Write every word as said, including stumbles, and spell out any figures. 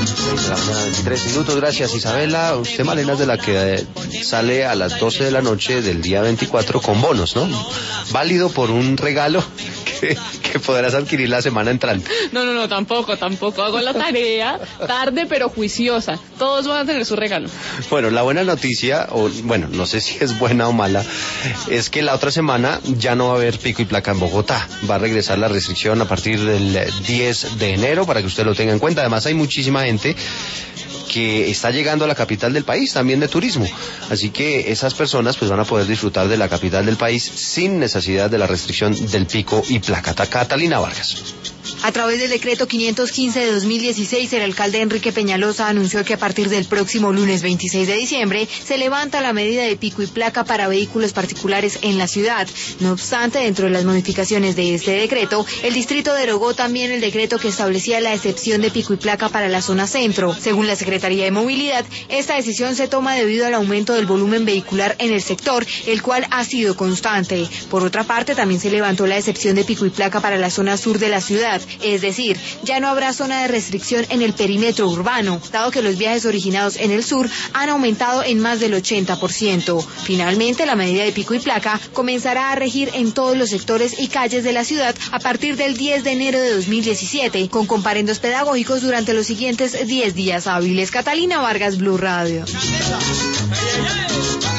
seis de la mañana, veintitrés minutos. Gracias, Isabela. Usted, Malena, es de la que eh, sale a las doce de la noche del día veinticuatro con bonos, ¿no? Válido por un regalo que, que podrás adquirir la semana entrante. No, no, no, tampoco, tampoco. Hago la tarea tarde pero juiciosa. Todos van a tener su regalo. Bueno, la buena noticia, o bueno, no sé si es buena o mala, es que la otra semana ya no va a haber pico y placa en Bogotá. Va a regresar la restricción a partir del diez de enero, para que usted lo tenga en cuenta. Además, hay muchísima gente que está llegando a la capital del país, también de turismo. Así que esas personas pues van a poder disfrutar de la capital del país sin necesidad de la restricción del pico y placa. Catalina Vargas. A través del decreto quinientos quince de dos mil dieciséis, el alcalde Enrique Peñalosa anunció que a partir del próximo lunes veintiséis de diciembre se levanta la medida de pico y placa para vehículos particulares en la ciudad. No obstante, dentro de las modificaciones de este decreto, el distrito derogó también el decreto que establecía la excepción de pico y placa para la zona centro. Según la Secretaría de Movilidad, esta decisión se toma debido al aumento del volumen vehicular en el sector, el cual ha sido constante. Por otra parte, también se levantó la excepción de pico y placa para la zona sur de la ciudad. Es decir, ya no habrá zona de restricción en el perímetro urbano, dado que los viajes originados en el sur han aumentado en más del ochenta por ciento. Finalmente, la medida de pico y placa comenzará a regir en todos los sectores y calles de la ciudad a partir del diez de enero de dos mil diecisiete, con comparendos pedagógicos durante los siguientes diez días hábiles. Catalina Vargas, Blue Radio.